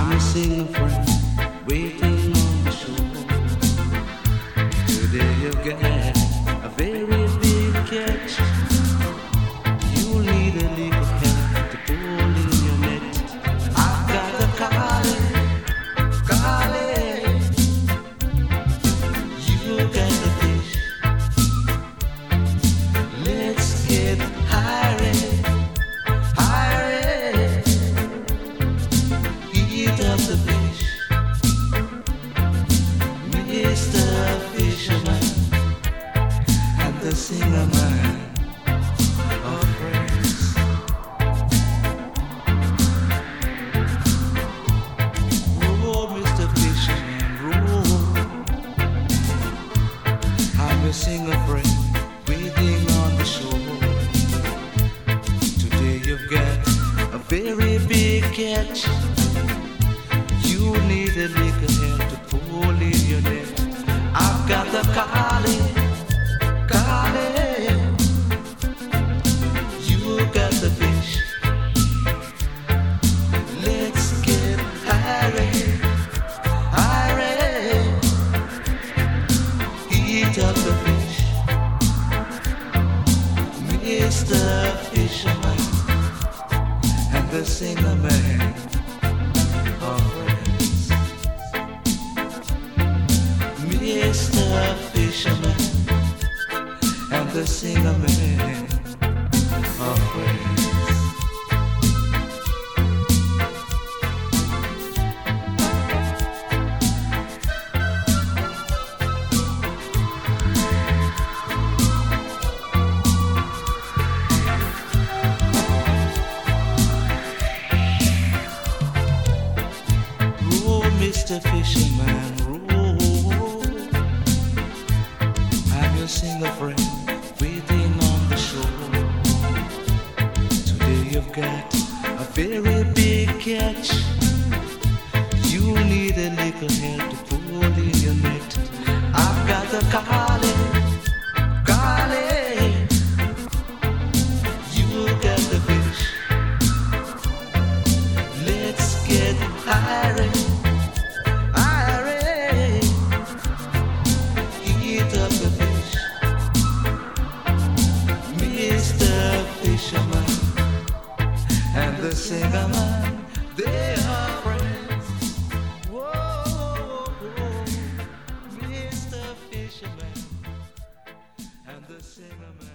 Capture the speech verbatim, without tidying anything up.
missing a friend waiting on the shore. Today you get a very big catch. You'll need a little help to pull in your net. I've got a calling, calling. You got the fish. Let's get higher, higher. Eat up the fish, Mister Fisherman and the singer man of praise. Oh, Mister Fisherman, roll. I'm your singer friend waiting on the shore. Today you've got a very big catch. You need a little help to pull in your net. I've got the calling, calling. You got the fish. Let's get higher, higher. Eat up the fish, Mister Fisherman and the singer man of praise. Mister Fisherman and the singer man of praise. Oh, Mister Fisherman, roll. I'm your singer friend waiting on the shore. Today you've got a very big catch. You need a little help to pull in your net. I've got the calling, calling. You got the fish. Let's get higher, higher. Eat up the fish, Mister Fisherman and the singer man. They are friends. Whoa, whoa, Mister Fisherman and the singer man.